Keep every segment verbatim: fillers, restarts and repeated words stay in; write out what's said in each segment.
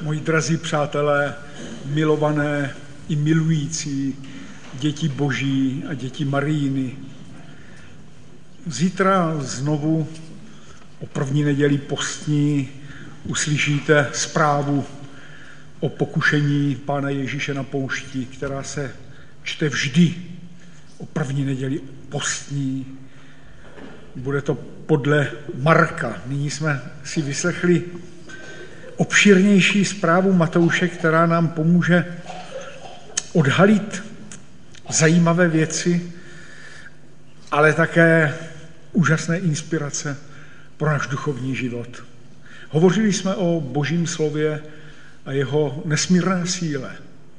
Moji drazí přátelé, milované i milující děti Boží a děti Marijiny, zítra znovu o první neděli postní uslyšíte zprávu o pokušení Pána Ježíše na poušti, která se čte vždy o první neděli postní. Bude to podle Marka. Nyní jsme si vyslechli obširnější zprávu Matouše, která nám pomůže odhalit zajímavé věci, ale také úžasné inspirace pro náš duchovní život. Hovořili jsme o Božím slově a jeho nesmírné síle.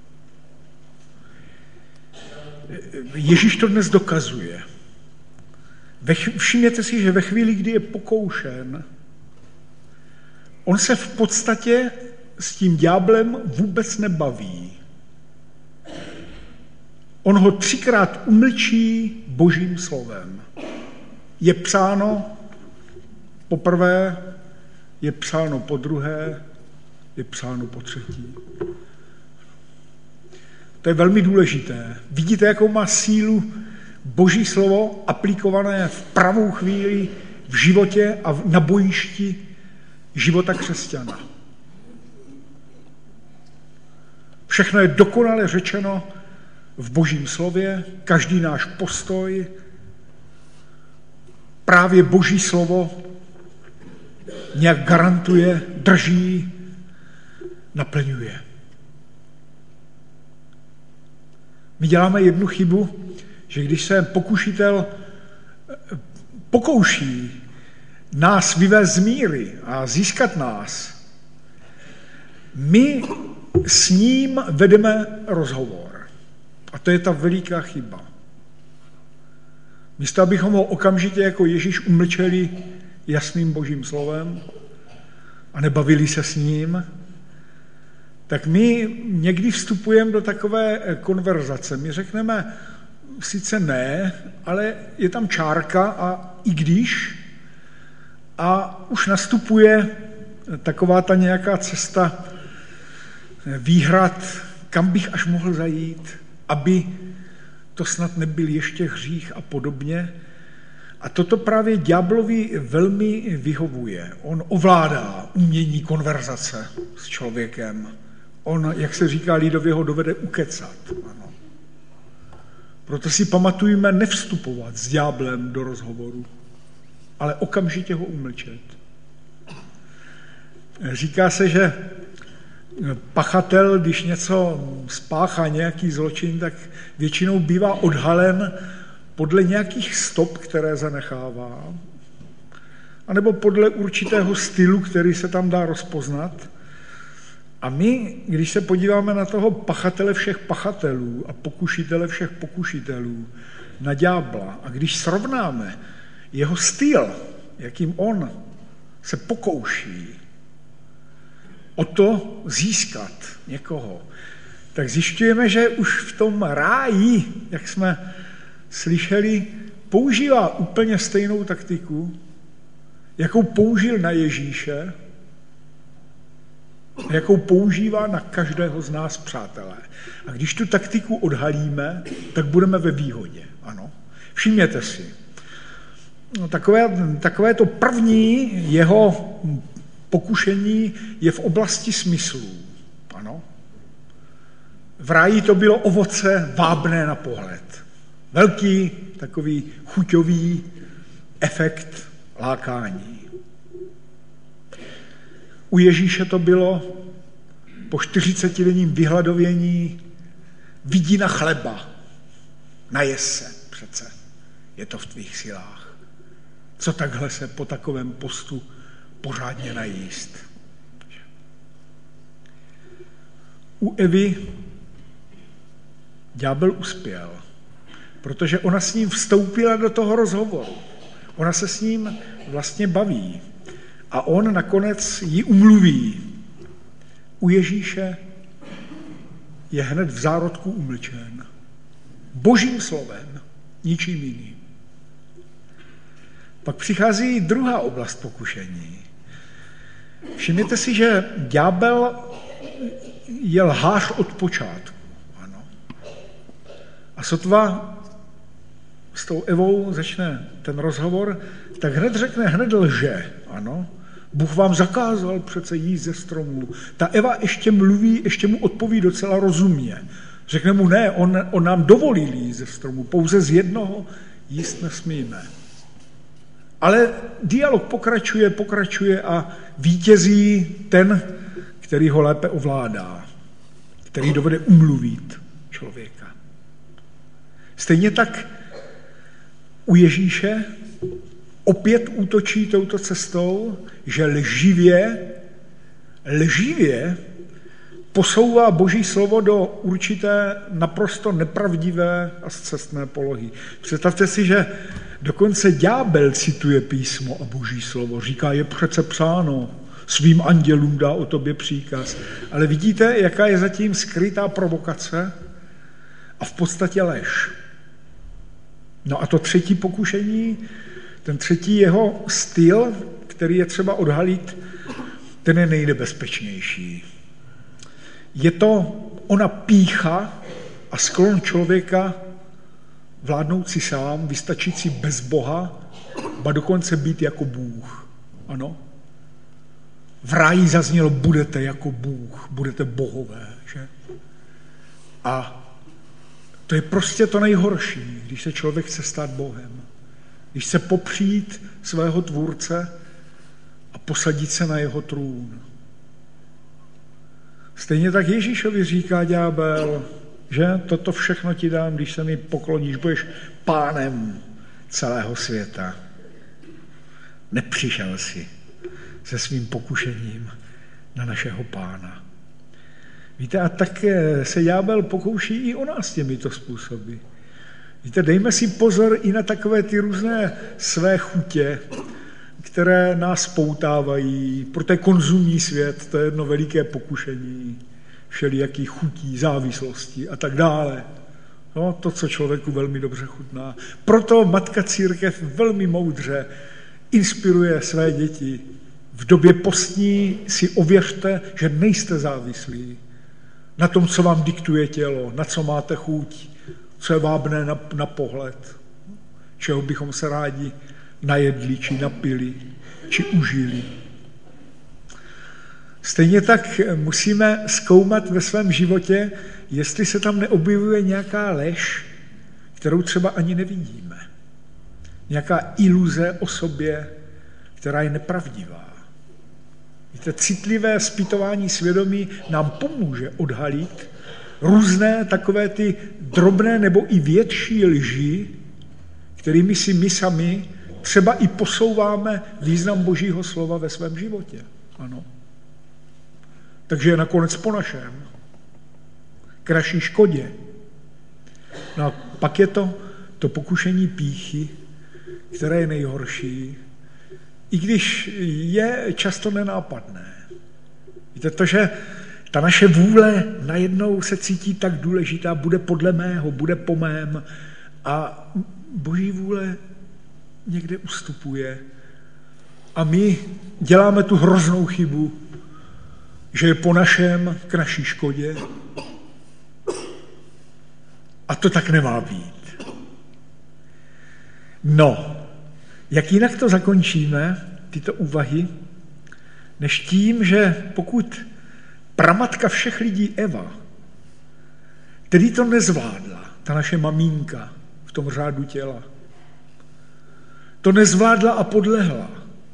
Ježíš to dnes dokazuje. Všimněte si, že ve chvíli, kdy je pokoušen, on se v podstatě s tím ďáblem vůbec nebaví. On ho třikrát umlčí Božím slovem. Je psáno poprvé, je psáno po druhé, je psáno po třetí. To je velmi důležité. Vidíte, jakou má sílu Boží slovo aplikované v pravou chvíli v životě a na bojišti života křesťana. Všechno je dokonale řečeno v Božím slově, každý náš postoj, právě Boží slovo nějak garantuje, drží, naplňuje. My děláme jednu chybu, že když se pokušitel pokouší nás vyvést z míry a získat nás, my s ním vedeme rozhovor. A to je ta veliká chyba. Místo, abychom ho okamžitě jako Ježíš umlčeli jasným Božím slovem a nebavili se s ním, tak my někdy vstupujeme do takové konverzace. My řekneme, sice ne, ale je tam čárka a i když, a už nastupuje taková ta nějaká cesta výhrad, kam bych až mohl zajít, aby to snad nebyl ještě hřích a podobně. A toto právě ďáblovi velmi vyhovuje. On ovládá umění konverzace s člověkem. On, jak se říká lidově, ho dovede ukecat. Ano. Proto si pamatujme nevstupovat s ďáblem do rozhovoru, ale okamžitě ho umlčet. Říká se, že pachatel, když něco spáchá, nějaký zločin, tak většinou bývá odhalen podle nějakých stop, které zanechává, anebo podle určitého stylu, který se tam dá rozpoznat. A my, když se podíváme na toho pachatele všech pachatelů a pokušitele všech pokušitelů, na ďábla, a když srovnáme jeho styl, jakým on se pokouší o to získat někoho, tak zjišťujeme, že už v tom ráji, jak jsme slyšeli, používá úplně stejnou taktiku, jakou použil na Ježíše, jakou používá na každého z nás, přátelé. A když tu taktiku odhalíme, tak budeme ve výhodě. Ano. Všimněte si. No, takové, takové to první jeho pokušení je v oblasti smyslů. Ano. V ráji to bylo ovoce vábné na pohled. Velký takový chuťový efekt lákání. U Ježíše to bylo po čtyřicetidenním vyhladovění vidina chleba. Najes se přece. Je to v tvých silách. Co takhle se po takovém postu pořádně najíst? U Evy ďábel uspěl, protože ona s ním vstoupila do toho rozhovoru. Ona se s ním vlastně baví. A on nakonec ji umluví. U Ježíše je hned v zárodku umlčen. Božím slovem, ničím jiným. Pak přichází druhá oblast pokušení. Všimněte si, že ďábel je lhář od počátku. Ano. A sotva s tou Evou začne ten rozhovor, tak hned řekne, hned lže. Ano. Bůh vám zakázal přece jíst ze stromů. Ta Eva ještě mluví, ještě mu odpoví docela rozumně. Řekne mu, ne, on, on nám dovolil jíst ze stromů, pouze z jednoho jíst nesmíme. Ale dialog pokračuje, pokračuje a vítězí ten, který ho lépe ovládá, který dovede umluvit člověka. Stejně tak u Ježíše opět útočí touto cestou, že lživě, lživě posouvá Boží slovo do určité naprosto nepravdivé a scestné polohy. Představte si, že dokonce ďábel cituje písmo a Boží slovo. Říká, je přece psáno, svým andělům dá o tobě příkaz. Ale vidíte, jaká je zatím skrytá provokace a v podstatě lež. No a to třetí pokušení, ten třetí jeho styl, který je třeba odhalit, ten je nejnebezpečnější. Je to ona pýcha a sklon člověka vládnoucí sám, vystačící bez Boha, ba dokonce být jako Bůh. Ano? V ráji zaznělo, budete jako Bůh, budete bohové. Že? A to je prostě to nejhorší, když se člověk chce stát Bohem. Když chce popřít svého tvůrce a posadit se na jeho trůn. Stejně tak Ježíšovi říká ďábel, že toto všechno ti dám, když se mi pokloníš, budeš pánem celého světa. Nepřišel si se svým pokušením na našeho pána. Víte, a tak se ďábel pokouší i o nás těmito způsoby. Víte, dejme si pozor i na takové ty různé své chutě, které nás poutávají, protože konzumní svět, to je jedno veliké pokušení, všelijakých chutí, závislostí a tak dále. No, to, co člověku velmi dobře chutná. Proto Matka Církev velmi moudře inspiruje své děti. V době postní si ověřte, že nejste závislí na tom, co vám diktuje tělo, na co máte chuť, co je vábné na, na pohled, čeho bychom se rádi najedli, či napili, či užili. Stejně tak musíme zkoumat ve svém životě, jestli se tam neobjevuje nějaká lež, kterou třeba ani nevidíme. Nějaká iluze o sobě, která je nepravdivá. Víte, citlivé zpytování svědomí nám pomůže odhalit různé takové ty drobné nebo i větší lži, kterými si my sami třeba i posouváme význam Božího slova ve svém životě. Ano. Takže je nakonec po našem. K naší škodě. No a pak je to, to pokušení pýchy, které je nejhorší, i když je často nenápadné. Víte to, že ta naše vůle najednou se cítí tak důležitá, bude podle mého, bude po mém a Boží vůle někde ustupuje a my děláme tu hroznou chybu, že je po našem k naší škodě a to tak nemá být. No, jak jinak to zakončíme, tyto úvahy, než tím, že pokud pramatka všech lidí Eva, tedy to nezvládla, ta naše maminka v tom řádu těla, to nezvládla a podlehla,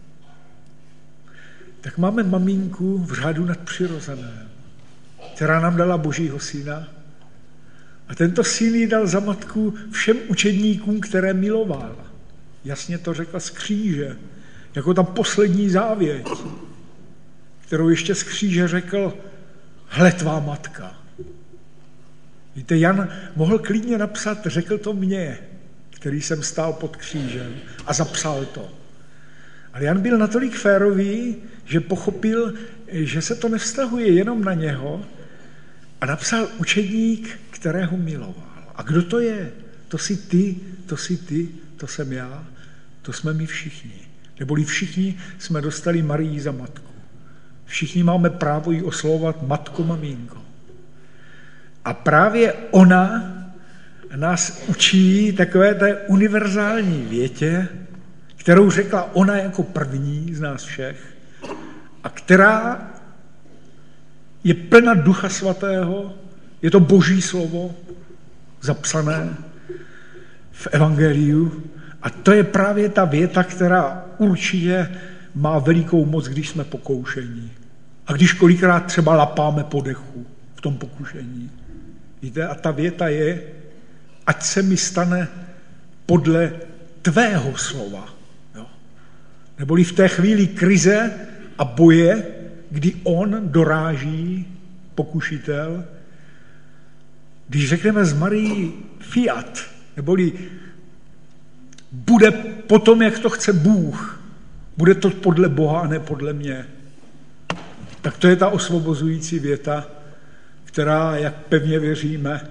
tak máme maminku v řádu nadpřirozeném, která nám dala Božího syna a tento syn jí dal za matku všem učedníkům, které miloval. Jasně to řekla z kříže, jako ta poslední závěť, kterou ještě z kříže řekl, hle tvá matka. Víte, Jan mohl klidně napsat, řekl to mně, který jsem stál pod křížem a zapsal to. Ale Jan byl natolik férový, že pochopil, že se to nevztahuje jenom na něho a napsal učedník, kterého miloval. A kdo to je? To jsi ty, to jsi ty, to jsem já, to jsme my všichni. Neboli všichni jsme dostali Marii za matku. Všichni máme právo ji oslovovat matko, maminko. A právě ona nás učí takové té univerzální větě, kterou řekla ona jako první z nás všech a která je plná Ducha Svatého, je to Boží slovo zapsané v Evangeliu a to je právě ta věta, která určitě má velikou moc, když jsme pokoušení. A když kolikrát třeba lapáme po dechu v tom pokušení. Víte, a ta věta je, ať se mi stane podle tvého slova. Jo. Neboli v té chvíli krize a boje, kdy on doráží, pokušitel, když řekneme z Marii fiat, neboli bude potom, jak to chce Bůh, bude to podle Boha a ne podle mě. Tak to je ta osvobozující věta, která, jak pevně věříme,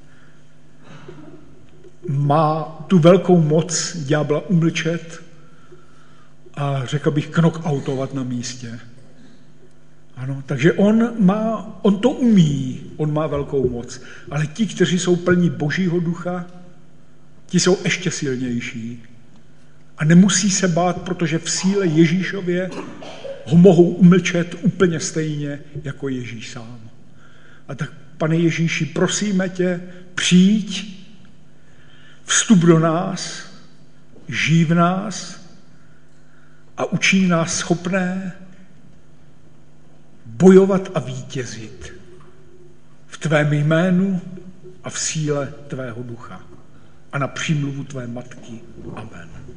má tu velkou moc ďábla umlčet a řekl bych knockoutovat na místě. Ano, takže on má, on to umí, on má velkou moc, ale ti, kteří jsou plní Božího ducha, ti jsou ještě silnější. A nemusí se bát, protože v síle Ježíšově ho mohou umlčet úplně stejně jako Ježíš sám. A tak, Pane Ježíši, prosíme tě, přijď, vstup do nás, žij v nás a učí nás schopné bojovat a vítězit v tvém jménu a v síle tvého ducha a na přímluvu tvé matky. Amen.